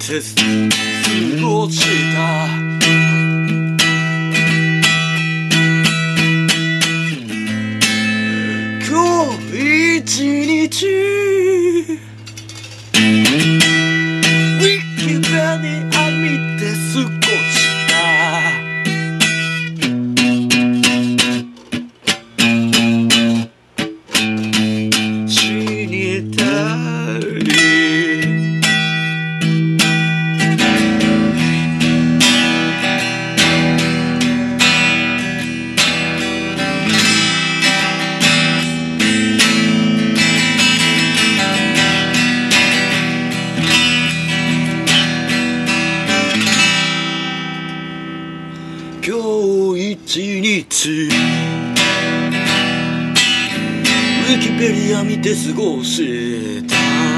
て過ごした今日一日ウィキペディア見て過ごした死にたい今日一日ウィキペディア見て過ごした